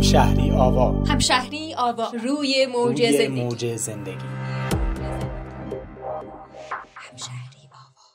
همشهری آوا. همشهری آوا، روی موج زندگی. همشهری آوا.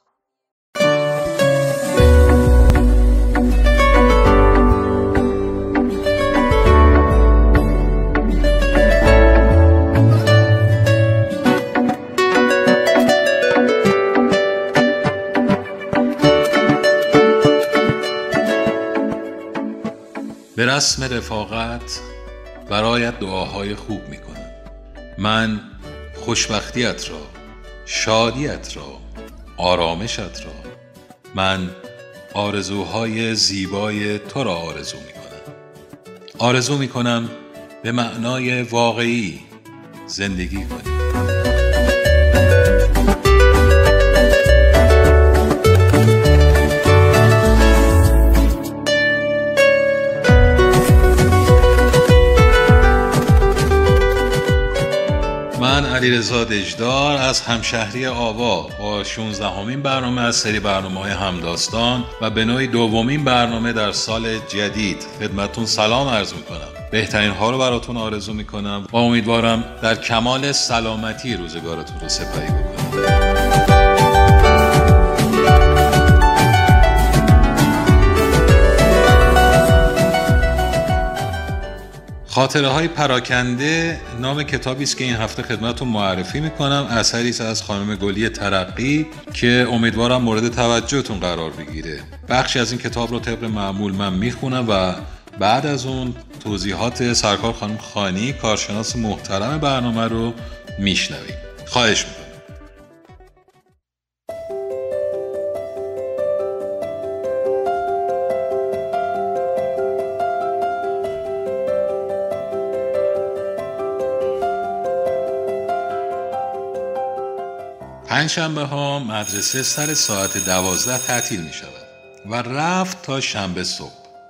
به رسم رفاقت برایت دعاهای خوب میکنم. من خوشبختیت را، شادیت را، آرامشت را، من آرزوهای زیبای تو را آرزو میکنم. آرزو میکنم به معنای واقعی زندگی کنی. من علیرضا دژدار از همشهری آوا با 16مین برنامه از سری برنامه‌های همداستان و به نوعی دومین برنامه در سال جدید خدمتتون سلام عرض میکنم. بهترین ها رو براتون آرزو میکنم و امیدوارم در کمال سلامتی روزگارتون رو سپری بکنید. خاطره های پراکنده نام کتابی است که این هفته خدمتتون معرفی میکنم. اثری است از خانم گلی ترقی که امیدوارم مورد توجهتون قرار بگیره. بخشی از این کتاب رو طبق معمول من میخونم و بعد از اون توضیحات سرکار خانم خانی، کارشناس محترم برنامه رو میشنویم. خواهش میکنم. پنجشنبه ها مدرسه سر ساعت 12 تعطیل می شود و رفت تا شنبه صبح.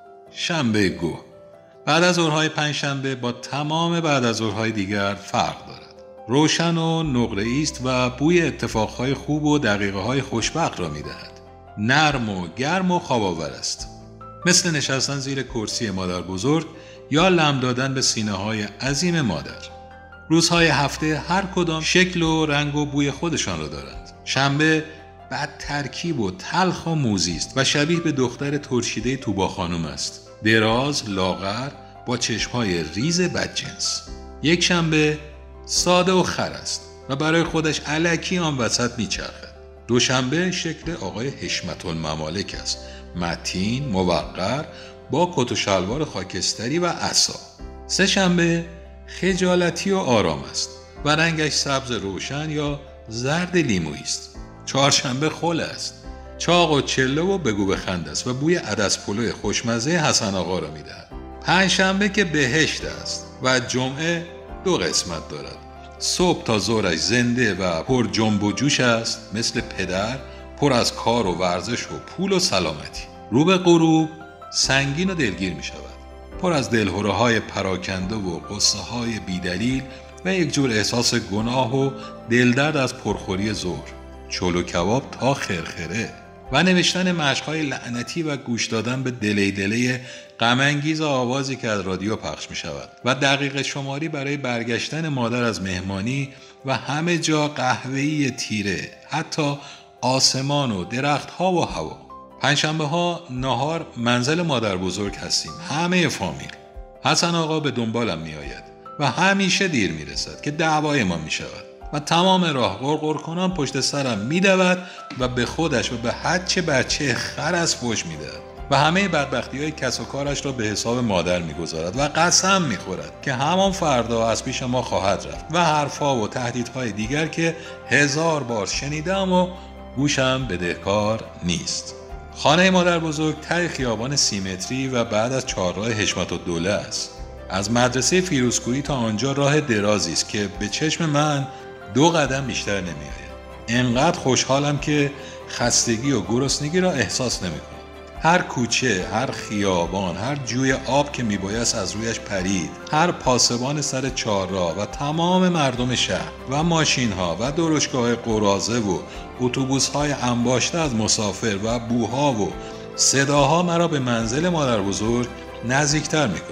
شنبه گوه. بعد از ظهرهای پنجشنبه با تمام بعد از ظهرهای دیگر فرق دارد. روشن و نقره‌ای است و بوی اتفاقهای خوب و دقیقه‌های خوشبخت را می دهد. نرم و گرم و خواب‌آور است. مثل نشستن زیر کرسی مادر بزرگ یا لم دادن به سینه‌های عظیم مادر. روزهای هفته هر کدام شکل و رنگ و بوی خودشان را دارند. شنبه بد ترکیب و تلخ و موزی است و شبیه به دختر ترشیده توبا خانم است. دراز، لاغر، با چشمهای ریز بدجنس. یک شنبه ساده و خر است و برای خودش الکی آن وسط میچرخد. دوشنبه شکل آقای حشمت الممالک است. متین، موقر، با کت و شلوار خاکستری و عصا. سه شنبه خجالتی و آرام است و رنگش سبز روشن یا زرد لیمویی است. چهارشنبه خل است. چاق و چله و بگو بخند است و بوی عدس پلو خوشمزه حسن آقا را میدهد. پنجشنبه که بهشت است و جمعه دو قسمت دارد. صبح تا ظهرش زنده و پر جنب و جوش است، مثل پدر، پر از کار و ورزش و پول و سلامتی. رو به غروب سنگین و دلگیر می شود، پر از دلهره‌های پراکنده و قصه‌های بی‌دلیل و یک جور احساس گناه و دلدرد از پرخوری ظهر، چلو کباب تا خرخره و نوشتن مشق‌های لعنتی و گوش دادن به دلی غم‌انگیز آوازی که از رادیو پخش می‌شود و دقیقه شماری برای برگشتن مادر از مهمانی و همه جا قهوه‌ای تیره، حتی آسمان و درخت‌ها و هوا. پنجشنبه ها نهار منزل مادر بزرگ هستیم، همه فامیل. حسن آقا به دنبالم می آید و همیشه دیر می رسد که دعوای ما می شود و تمام راه غرغر کنان پشت سرم می دود و به خودش و به هرچه بچه خر از فوش می دهد و همه بدبختی های کس و کارش را به حساب مادر می گذارد و قسم می خورد که همان فردا از پیش ما خواهد رفت و حرفا و تهدیدهای دیگر که 1000 بار شنیدم و گوشم بدهکار نیست. خانه مادر بزرگ ته خیابان 30 متری و بعد از چهارراه حشمت الدوله است. از مدرسه فیروزکویی تا آنجا راه درازی است که به چشم من 2 قدم بیشتر نمی‌آید. انقدر خوشحالم که خستگی و گرسنگی را احساس نمی‌کنم. هر کوچه، هر خیابان، هر جوی آب که میبایست از رویش پرید، هر پاسبان سر چهارراه و تمام مردم شهر و ماشین‌ها و درشگاه قراضه و اتوبوس‌های انباشته از مسافر و بوها و صداها مرا به منزل مادر بزرگ نزدیکتر می‌کند.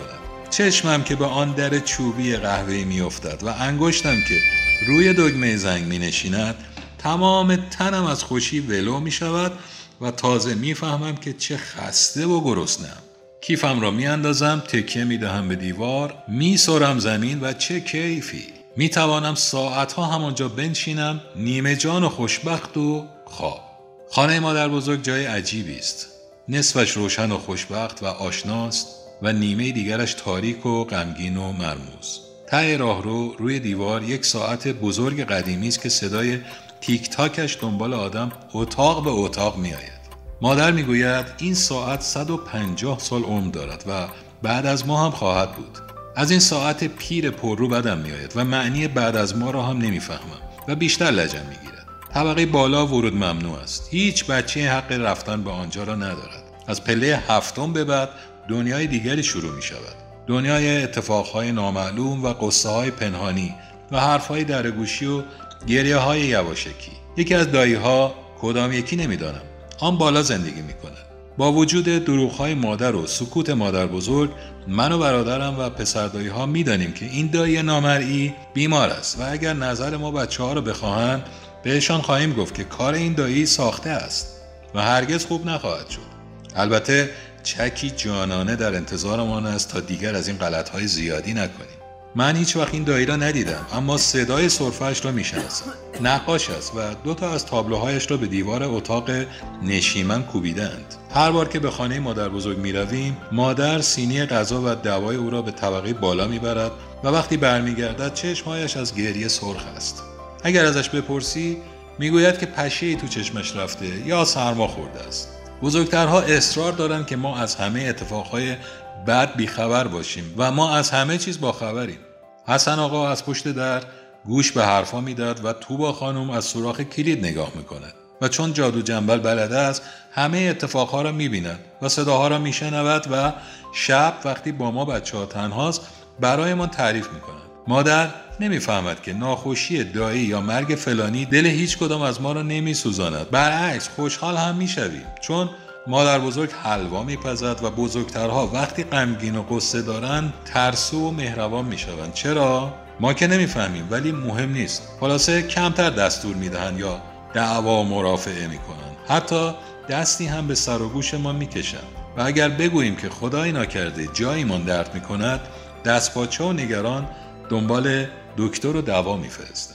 چشمم که به آن در چوبی قهوه‌ای میافتد و انگشتم که روی دکمه زنگ می نشیند، تمام تنم از خوشی ولو می شود و تازه می فهمم که چه خسته و گرسنه‌ام. کیفم را می اندازم، تکیه می دهم به دیوار، می سرم زمین و چه کیفی. می توانم ساعتها همانجا بنشینم، نیمه جان و خوشبخت و خواب. خانه مادر بزرگ جای عجیبی است. نصفش روشن و خوشبخت و آشناست و نیمه دیگرش تاریک و غمگین و مرموز. ته راهرو روی دیوار یک ساعت بزرگ قدیمی است که صدای تیک تاکش دنبال آدم اتاق به اتاق می آید. مادر می گوید این ساعت 150 سال عمر دارد و بعد از ما هم خواهد بود. از این ساعت پیر پررو بدم می آید و معنی بعد از ما را هم نمی فهمم و بیشتر لجم می گیرد. طبقه بالا ورود ممنوع است. هیچ بچه حق رفتن به آنجا را ندارد. از پله 7 به بعد دنیای دیگری شروع می شود. دنیای اتفاقهای نامعلوم و قصه‌های پنهانی و حرفهای درگوشی و گریه‌های یواشکی. یکی از دایی‌ها، کدام یکی نمی‌دانم، آن بالا زندگی می‌کند. با وجود دروغ‌های مادر و سکوت مادر بزرگ، من و برادرم و پسر دایی‌ها می‌دانیم که این دایی نامرئی بیمار است و اگر نظر ما بچه‌ها را بخواهند، بهشان خواهیم گفت که کار این دایی ساخته است و هرگز خوب نخواهد شد. البته چکی جانانه در انتظارمان است تا دیگر از این غلط‌های زیادی نکنیم. من هیچ وقت این دایی را ندیدم، اما صدای سرفه‌اش را میشناسم. نقاش است و 2 از تابلوهایش را به دیوار اتاق نشیمن کوبیدند. هر بار که به خانه مادر بزرگ می رویم، مادر سینی غذا و دوای او را به طبقه بالا می برد و وقتی برمیگردد چشمهایش از گریه سرخ است. اگر ازش بپرسی میگوید که پشه‌ای تو چشمش رفته یا سرما خورده است. بزرگترها اصرار دارند که ما از همه اتفاقهای بد بیخبر باشیم و ما از همه چیز باخبریم. حسن آقا از پشت در گوش به حرفا میداد و توبا خانم از سوراخ کلید نگاه میکند و چون جادو جنبل بلده است همه اتفاقها را میبیند و صداها را میشنود و شب وقتی با ما بچه‌ها تنهاست برایمان تعریف میکند. مادر نمیفهمد که ناخوشی دایی یا مرگ فلانی دل هیچ کدام از ما را نمیسوزاند. برعکس خوشحال هم میشویم، چون مادر بزرگ حلوا میپزد و بزرگترها وقتی غمگین و قصه دارند ترسو و مهربان میشوند. چرا؟ ما که نمیفهمیم، ولی مهم نیست. خلاصه کمتر دستور میدهند یا دعوا و مرافعه میکنند. حتی دستی هم به سر و گوش ما میکشند و اگر بگوییم که خدای ناکرده جایمان درد میکند، دستپاچه و نگران دنبال دکتر و دوا میفرستند.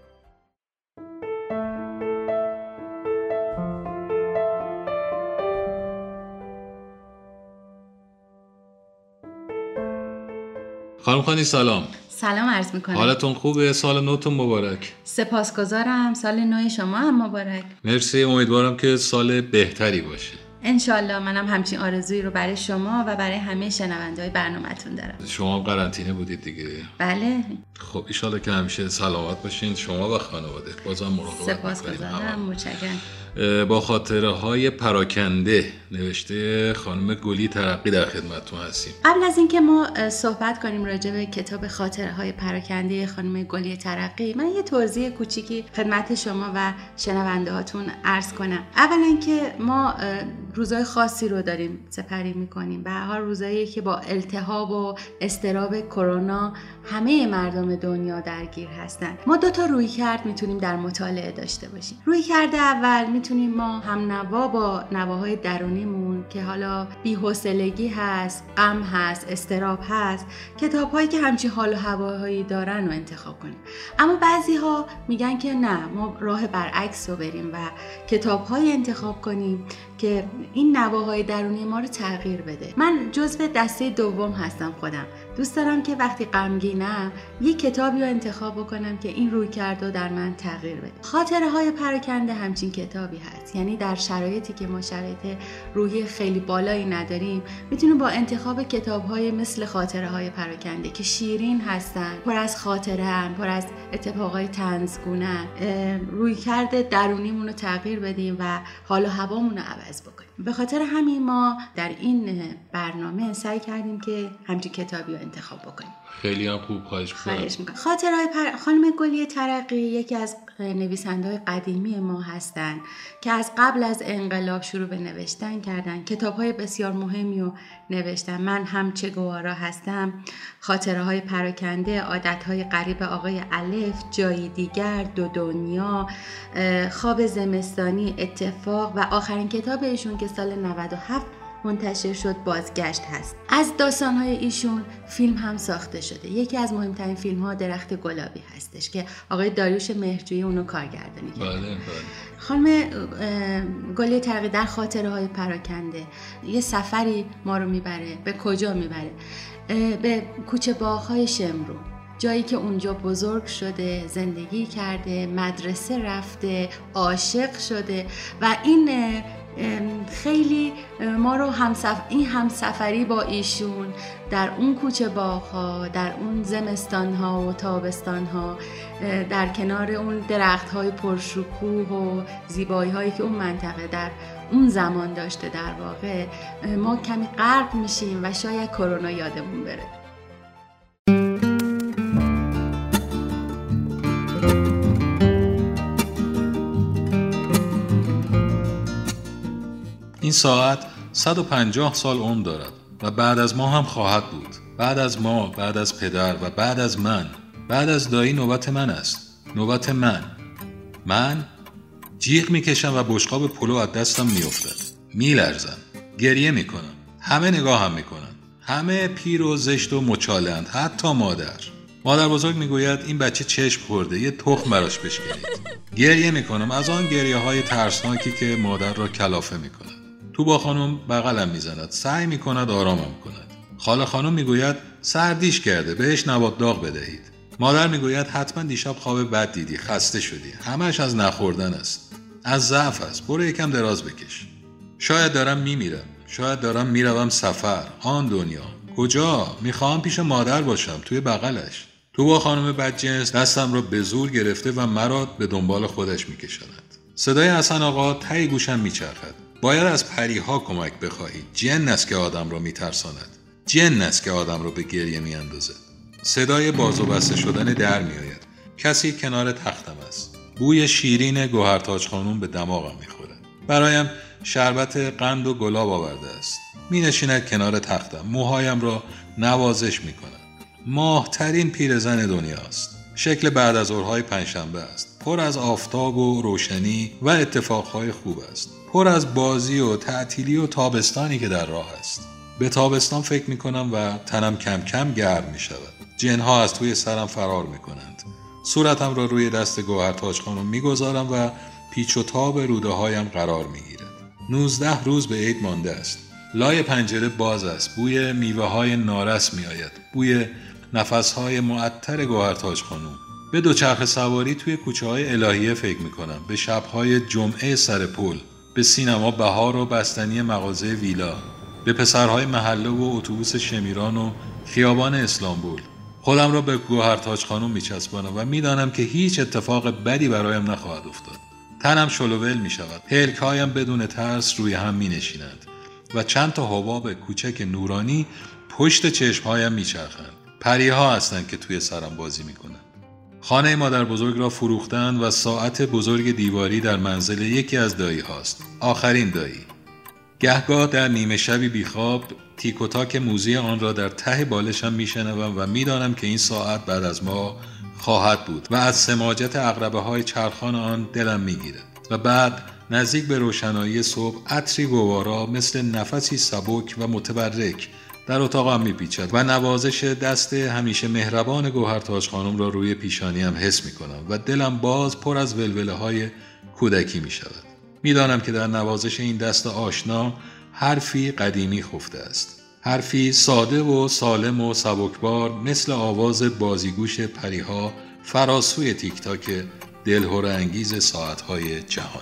خانم خانی سلام. سلام عرض میکنم. حالتون خوبه؟ سال نوتون مبارک. سپاسگزارم. سال نو شما هم مبارک. مرسی. امیدوارم که سال بهتری باشه. انشالله. منم همچین آرزویی رو برای شما و برای همه شنونده‌های برنامه‌تون دارم. شما قرنطینه بودید دیگه؟ بله. خب ان شاءالله که همیشه سلامت باشین شما و خانواده. بازم مراقبت کنید. سپاسگزارم. متشکرم. با خاطره‌های پراکنده نوشته خانم گلی ترقی در خدمتتون هستیم. قبل از اینکه ما صحبت کنیم راجع به کتاب خاطره‌های پراکنده خانم گلی ترقی، من یه توضیح کوچیکی خدمت شما و شنونده‌هاتون عرض کنم. اولا که ما روزای خاصی رو داریم سپری می‌کنیم. به هر حال روزایی که با التهاب و اضطراب کرونا همه مردم دنیا درگیر هستن. ما 2 رویکرد میتونیم در مطالعه داشته باشیم. رویکرد اول میتونیم ما هم نوا با نواهای درونیمون که حالا بی‌حوصلگی هست، غم هست، اضطراب هست، کتاب‌هایی که همچین حال و هواهایی دارن رو انتخاب کنیم. اما بعضی‌ها میگن که نه، ما راه برعکس رو بریم و کتاب‌های انتخاب کنیم که این نواهای درونی ما رو تغییر بده. من جزو دسته دوم هستم خودم. دوست دارم که وقتی غمگینم یک کتابی رو انتخاب بکنم که این رویکردو در من تغییر بده. خاطره‌های پراکنده همچین کتابی هست. یعنی در شرایطی که ما شرایط روحی خیلی بالایی نداریم، میتونیم با انتخاب کتاب‌های مثل خاطره‌های پراکنده که شیرین هستن، پر از خاطره، پر از اتفاقای طنزگونه، رویکرد درونیمون رو تغییر بدیم و حال و هوامون رو عوض بکنیم. به خاطر همین ما در این برنامه سعی کردیم که همچین کتابی رو انتخاب بکنیم. خیلی هم خوب، خواهش میکنم. خاطرهای خانم گلیه ترقی یکی از نویسنده‌های قدیمی ما هستند که از قبل از انقلاب شروع به نوشتن کردن. کتاب‌های بسیار مهمی رو نوشتن. من هم چه گوارا هستم، خاطره‌های پراکنده، عادت‌های غریب آقای الف، جایی دیگر، دو دنیا، خواب زمستانی، اتفاق و آخرین کتاب ایشون که سال 97 منتشر شد بازگشت هست. از داستان‌های ایشون فیلم هم ساخته شده. یکی از مهمترین فیلم‌ها درخت گلابی هستش که آقای داریوش مهرجویی اونو کارگردانی کرده. بله. خانم گلیه ترقی در خاطره‌های پراکنده یه سفری ما رو میبره. به کجا میبره؟ به کوچه باغ‌های شمرو، جایی که اونجا بزرگ شده، زندگی کرده، مدرسه رفته، عاشق شده و این خیلی ما رو این همسفری با ایشون در اون کوچه باغ‌ها، در اون زمستان‌ها و تابستان‌ها، در کنار اون درخت‌های پرشکوه و زیبایی‌هایی که اون منطقه در اون زمان داشته، در واقع ما کمی غرق میشیم و شاید کرونا یادمون بره. این ساعت 150 سال عمر دارد و بعد از ما هم خواهد بود. بعد از ما، بعد از پدر و بعد از من، بعد از دایی نوبت من است. نوبت من جیغ میکشم و بشقاب پلو از دستم میافتد. میلرزم، گریه میکنم. همه نگاه هم میکنن. همه پیر و زشت و مچالند، حتی مادر بزرگ میگوید این بچه چشم خورده، یه تخم براش بشکنید. گریه میکنم از آن گریه های ترسناکی که مادر را کلافه میکند. تو با خانم بغلم میزند، سعی میکند آرامم کند. خاله خانم میگوید سردیش کرده، بهش نبات داغ بدهید. مادر میگوید حتما دیشب خواب بد دیدی، خسته شدی. همش از نخوردن است، از ضعف است، برو یکم دراز بکش. شاید دارم میمیرم، شاید دارم میروم سفر. آن دنیا کجا؟ میخوام پیش مادر باشم، توی بغلش. تو با خانم بدجنس دستم را به زور گرفته و مرا به دنبال خودش میکشاند. صدای حسن آقا ته گوشم میچرخد. باید از پریها کمک بخواهید. جن است که آدم را میترساند. جن است که آدم را به گریه میاندازد. صدای باز و بسته شدن در میآید. کسی کنار تختم است. بوی شیرین گوهرتاج خانم به دماغم میخورد. برایم شربت قند و گلاب آورده است. مینشیند کنار تختم. موهایم را نوازش میکند. ماهترین پیرزن دنیاست. شکل بعد از ظهرهای پنجشنبه است. پر از آفتاب و روشنی و اتفاقهای خوب است. پر از بازی و تعطیلی و تابستانی که در راه است. به تابستان فکر میکنم و تنم کم کم گرم میشود. جنها از توی سرم فرار میکنند. صورتم را روی دست گوهرتاج خانم میگذارم و پیچ و تاب روده هایم قرار میگیرد. 19 روز به عید مانده است. لای پنجره باز است. بوی میوه های نارس می آید. بوی نفس های معطر گوهرتاج خانم. به دوچرخه سواری توی کوچه های الهیه فکر می کنم. به شبهای جمعه سر پل. به سینما بهار و بستنی مغازه ویلا. به پسرهای محله و اتوبوس شمیران و خیابان اسلامبول. خودم را به گوهرتاج خانم می چسبانم و می دانم که هیچ اتفاق بدی برایم نخواهد افتاد. تنم شلوول می شود. پلک هایم بدون ترس روی هم می نشینند و چند تا حباب کوچک نورانی پشت چشمهایم میچرخند. پریها هستند که توی سرم بازی میکنند. خانه مادر بزرگ را فروختند و ساعت بزرگ دیواری در منزل یکی از دایی هاست. آخرین دایی. گهگاه در نیمه شبی بیخواب تیک و تاک موزی آن را در ته بالشم میشنوم و میدانم که این ساعت بعد از ما خواهد بود و از سماجت عقربه های چرخان آن دلم میگیرد. و بعد نزدیک به روشنایی صبح عطری گوارا مثل نفسی سبک و متبرک در اتاقم میپیچد و نوازش دست همیشه مهربان گوهرتاج خانم را روی پیشانیم حس میکنم و دلم باز پر از ولوله های کودکی میشود. میدانم که در نوازش این دست آشنا حرفی قدیمی خفته است. حرفی ساده و سالم و سبکبار مثل آواز بازیگوش پریها فراسوی تیک تاک دلهره انگیز ساعتهای جهان.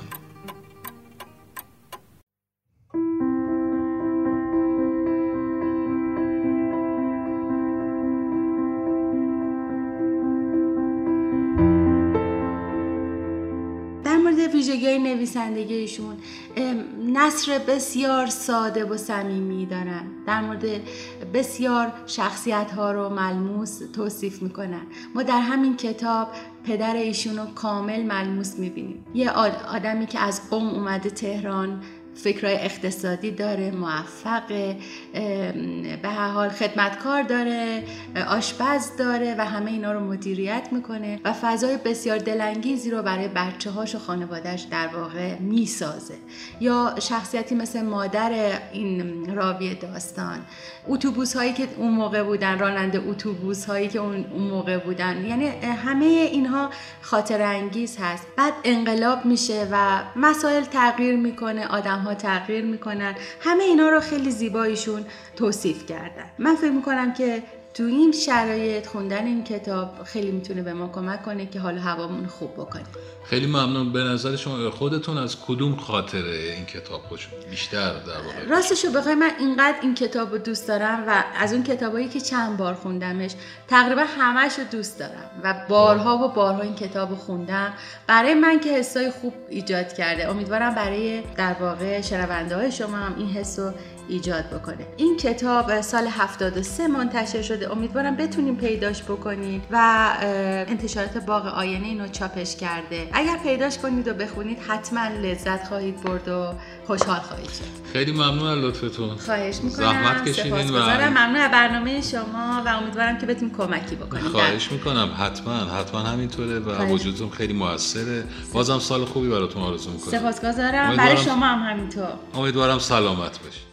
ویژگی نویسندگی ایشون نثر بسیار ساده و صمیمی دارن، در مورد بسیار شخصیت‌ها رو ملموس توصیف میکنن. ما در همین کتاب پدر ایشون رو کامل ملموس میبینیم، یه آدمی که از قم اومده تهران، فکرای اقتصادی داره، موفقه، به هر حال خدمتکار داره، آشپز داره و همه اینا رو مدیریت میکنه و فضای بسیار دلانگیزی رو برای بچه‌هاش و خانواده‌اش در واقع میسازه. یا شخصیتی مثل مادر این راوی داستان، اتوبوس هایی که اون موقع بودن، راننده اتوبوس هایی که اون موقع بودن، یعنی همه اینها خاطره انگیز هست. بعد انقلاب میشه و مسائل تغییر میکنه، آدم ها تغییر میکنن، همه اینا رو خیلی زیبایشون توصیف کردن. من فکر میکنم که تو این شرایط خوندن این کتاب خیلی میتونه به ما کمک کنه که حال هوامون خوب بکنه. خیلی ممنون. به نظر شما خودتون از کدوم خاطره این کتاب بیشتر در واقع؟ راستشو بخوای من اینقدر این کتابو دوست دارم و از اون کتابایی که چند بار خوندمش تقریبا همه‌شو دوست دارم و بارها و بارها این کتابو خوندم. برای من که حسای خوب ایجاد کرده، امیدوارم برای در واقع شنونده‌های شما هم این حسو ایجاد بکنه. این کتاب سال 73 منتشر شده، امیدوارم بتونیم پیداش بکنید و انتشارات باغ آینه اینو چاپش کرده. اگر پیداش کنید و بخونید حتما لذت خواهید برد و خوشحال خواهید شد. خیلی ممنون از لطفتون. خواهش میکنم. زحمت کشیدین و ممنون از برنامه شما و امیدوارم که بتونیم کمکی بکنیم. خواهش میکنم. حتما همینطوره و وجودتون خیلی موثره. بازم سال خوبی براتون آرزو میکنم. سپاسگزارم. برای شما هم همینطور. امیدوارم سلامت باشید.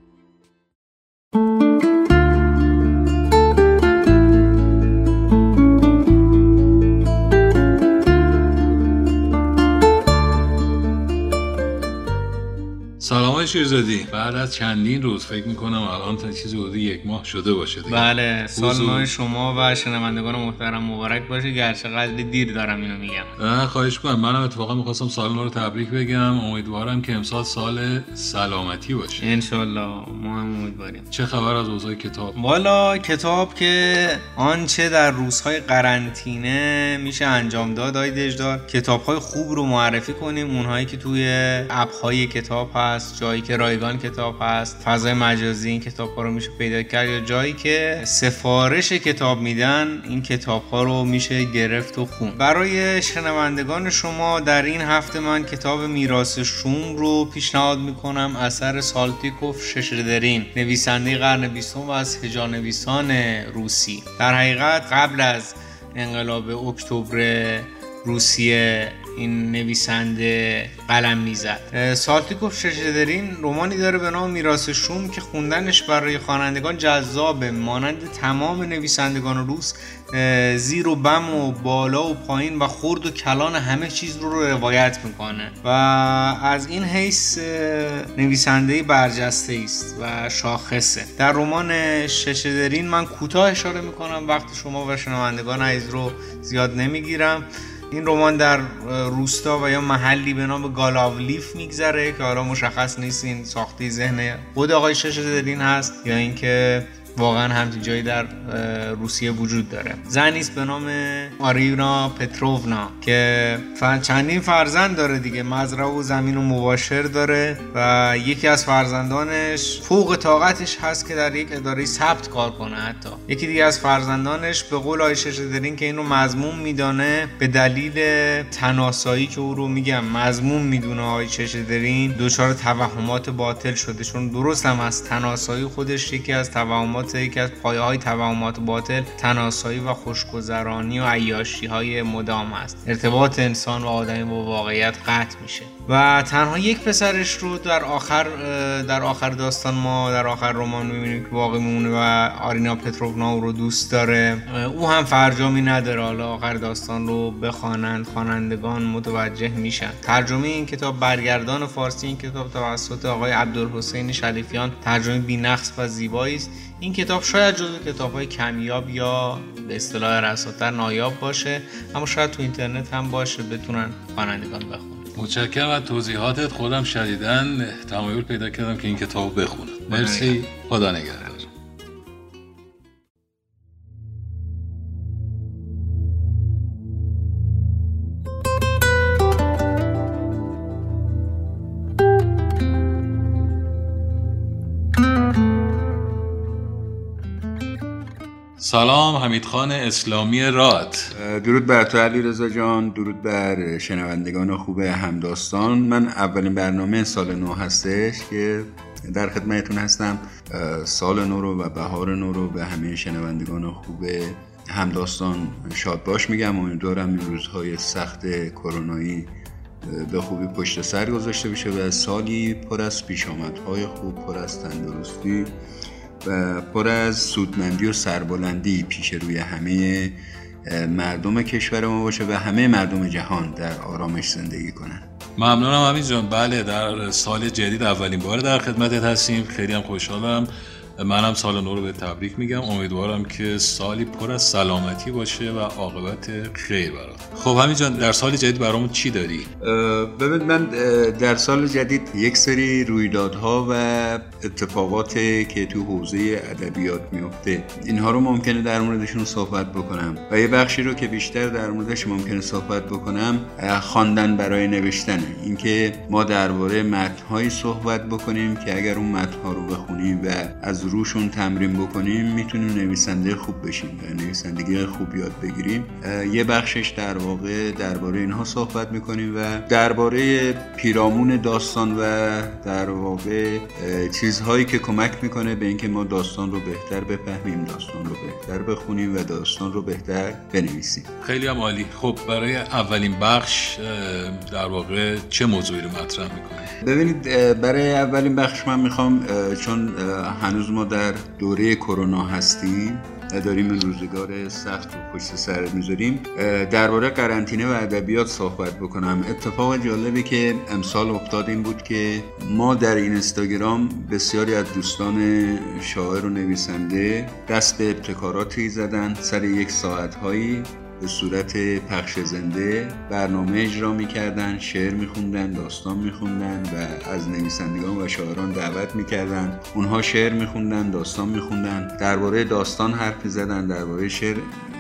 سلام آقای شیرزادی. بعد از چندین روز فکر میکنم الان تا چیزی حدود 1 ماه شده باشه دیگه. بله، سال نو شما و شنوندگان محترم مبارک باشه. گرچه قدری دیر دارم اینو میگم. خواهش میکنم. منم اتفاقا میخواستم سال نو رو تبریک بگم. امیدوارم که امسال سال سلامتی باشه ان شاء الله. ما هم امیدواریم. چه خبر از اوضاع کتاب؟ والا کتاب که آنچه در روزهای قرنطینه میشه انجام داد دجدار، کتاب‌های خوب رو معرفی کنیم، اونهایی که توی اپ‌های کتاب هست، جایی که رایگان کتاب هست، فضای مجازی این کتاب‌ها رو میشه پیدا کرد، یا جایی که سفارش کتاب میدن این کتاب‌ها رو میشه گرفت و خوند. برای شنوندگان شما در این هفته من کتاب میراث شوم رو پیشنهاد میکنم، اثر سالتیکوف ششردرین، نویسنده قرن 20 و از هجانویسان روسی. در حقیقت قبل از انقلاب اکتبر روسیه این نویسنده قلم میزد. سالتیکوف ششردرین رمانی داره به نام میراث شوم که خوندنش برای خوانندگان جذابه. مانند تمام نویسندگان روس زیر و بم و بالا و پایین و خرد و کلان همه چیز رو روایت میکنه و از این حیث نویسنده برجسته است و شاخصه. در رمان ششردرین من کوتاه اشاره میکنم، وقت شما و شنوندگان عزیز رو زیاد نمیگیرم. این رمان در روستا و یا محلی به نام گالاولیف میگذره که حالا مشخص نیست این ساخته ذهن خود آقای ششردرین هست یا اینکه واقعا همچین جایی در روسیه وجود داره. زنی است به نام آرینا پتروونا که چندین فرزند داره دیگه، مزرعه و زمین و مباشر داره و یکی از فرزندانش فوق طاقتش هست که در یک اداره ثبت کار کنه. حتی یکی دیگه از فرزندانش به قول آقای ششردرین که این رو مذموم میدانه، به دلیل تناسایی که او رو میگم مذموم میدونه آقای ششردرین، دچار توهمات باطل شده. چون درست هم از تناسایی خودش یکی از توهمات، یکی از پایه‌های توهمات باطل تناسایی و خوشگذرانی و عیاشی‌های مدام است. ارتباط انسان و آدمی با واقعیت قطع میشه و تنها یک پسرش رو در آخر داستان ما در آخر رمان می‌بینیم که باقی میمونه و آرینا پتروونا او رو دوست داره. او هم فرجامی نداره حالا آخر داستان رو بخوانند، خوانندگان متوجه میشن. ترجمه این کتاب برگردان فارسی این کتاب توسط آقای عبدالحسین شریفیان ترجمه بی‌نقص و زیبایی است. این کتاب شاید جزو کتاب‌های کمیاب یا به اصطلاح رساتر نایاب باشه، اما شاید تو اینترنت هم باشه بتونن خوانندگان بخونن. متشکرم از توضیحاتت. خودم شدیداً تمایل پیدا کردم که این کتابو بخونم. مرسی. خدا نگهدار. سلام، حمیدخان اسلامی رات. درود بر تو علیرضا جان، درود بر شنوندگان خوب همداستان. من اولین برنامه سال نو هستش که در خدمتتون هستم. سال نو رو و بهار نو رو به همه شنوندگان خوب همداستان شاد باش میگم. امیدوارم این روزهای سخت کرونایی به خوبی پشت سر گذاشته بشه و سالی پر از پیشامدهای خوب، پر از تندرستی و پر از سودمندی و سربلندی پیش روی همه مردم کشور ما باشه و همه مردم جهان در آرامش زندگی کنن. ممنونم حمید جان. بله، در سال جدید اولین بار در خدمتت هستیم. خیلی هم خوشحالم. منم سال نو رو به تبریک میگم. امیدوارم که سالی پر از سلامتی باشه و عاقبت خیر برات. خب حمید جان، در سال جدید برامون چی داری؟ ببین، من در سال جدید یک سری رویدادها و اتفاقاتی که تو حوزه ادبیات میفته اینها رو ممکنه در موردشون صحبت بکنم و یه بخشی رو که بیشتر در موردش ممکنه صحبت بکنم خواندن برای نوشتنه. اینکه ما درباره متن‌هایی صحبت بکنیم که اگر اون متن‌ها رو بخونیم و از روشون تمرین بکنیم میتونیم نویسنده خوب بشیم و نویسندگی خوب یاد بگیریم. یه بخشش در واقع درباره اینها صحبت میکنیم و درباره پیرامون داستان و در واقع چیزهایی که کمک میکنه به اینکه ما داستان رو بهتر بفهمیم، داستان رو بهتر بخونیم و داستان رو بهتر بنویسیم. خیلی هم عالی. خب برای اولین بخش در واقع چه موضوعی رو مطرح میکنی؟ ببینید، برای اولین بخش من میخوام، چون هنوز ما در دوره کرونا هستیم و داریم این روزگار سخت رو پشت سر میذاریم، درباره قرنطینه و ادبیات صحبت بکنم. اتفاق جالبی که امسال افتاد این بود که ما در اینستاگرام بسیاری از دوستان شاعر و نویسنده دست به ابتکاراتی زدن. سر یک ساعت‌هایی به صورت پخش زنده برنامه اجرا می‌کردن، شعر می‌خوندن، داستان می‌خوندن و از نویسندگان و شاعران دعوت می‌کردن. اونها شعر می‌خوندن، داستان می‌خوندن، درباره داستان حرف می‌زدن، درباره شعر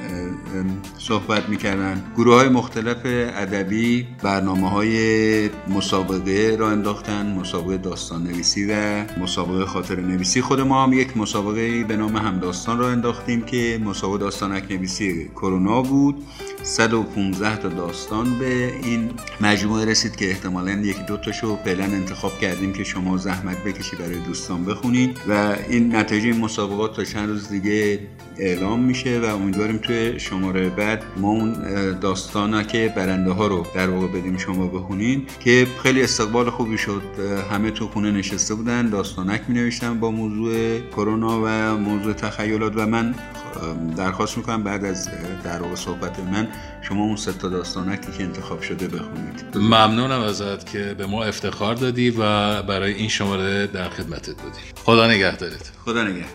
صحبت می‌کردن. گروه‌های مختلف ادبی برنامه‌های مسابقه را انداختن، مسابقه داستان نویسی و مسابقه خاطره نویسی. خود ما هم یک مسابقه به نام همداستان را انداختیم که مسابقه داستانک نویسی کرونا بود. 115 تا داستان به این مجموعه رسید که احتمالاً یکی دو تاشو فعلا انتخاب کردیم که شما زحمت بکشی برای دوستان بخونید و این نتایج این مسابقات تا چند روز دیگه اعلام میشه و امیدواریم توی شماره بعد ما اون داستانک برنده ها رو در واقع بدیم شما بخونین، که خیلی استقبال خوبی شد. همه تو خونه نشسته بودن، داستانک می نوشتن با موضوع کرونا و موضوع تخیلات و من درخواست میکنم بعد از در واقع صحبت من شما اون 3 تا داستانکی که انتخاب شده بخونید. ممنونم ازت که به ما افتخار دادی و برای این شماره در خدمتت بودی. خدا نگهدارت. خدا نگهدار.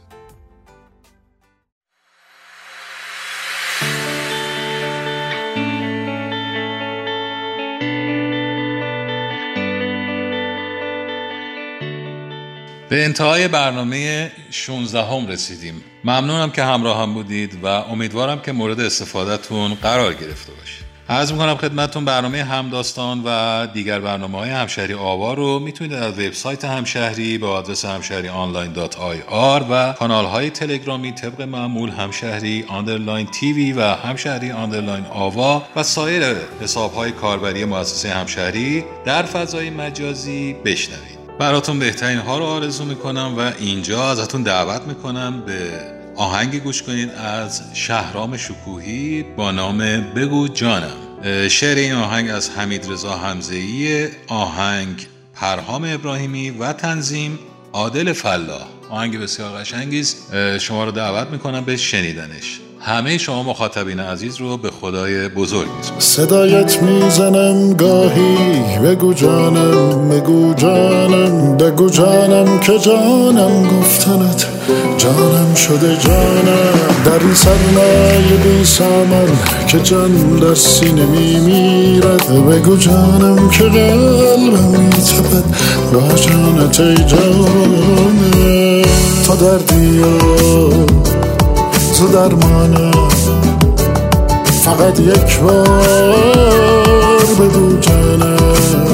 به انتهای برنامه 16 هم رسیدیم. ممنونم که همراه هم بودید و امیدوارم که مورد استفادهتون قرار گرفته باشه. عرض میکنم خدمتتون برنامه همداستان و دیگر برنامه‌های همشهری آوا رو میتونید از وبسایت همشهری به آدرس hamshahrionline.ir و کانال‌های تلگرامی طبق معمول همشهری _TV و همشهری _آوا و سایر حساب‌های کاربری مؤسسه همشهری در فضای مجازی بشنوید. براتون بهترین ها رو آرزو میکنم و اینجا ازتون دعوت میکنم به آهنگی گوش کنید از شهرام شکوهی با نام بگو جانم. شعر این آهنگ از حمیدرضا حمزه‌ای، آهنگ پرهام ابراهیمی و تنظیم عادل فلاح. آهنگ بسیار قشنگی است. شما رو دعوت میکنم به شنیدنش. همه شما مخاطبین عزیز رو به خدای بزرگ میسپارم. صدایت میزنم گاهی بگو جانم، بگو جانم، بگو جانم که جانم گفتنت جانم شده جانم. در این سرمایه بی سامان که جان در سینه میمیرد، بگو جانم که قلبم میتپد با جانت ای جانم. تو دردی و تو درمانم، فقط یک بار بگو جانم،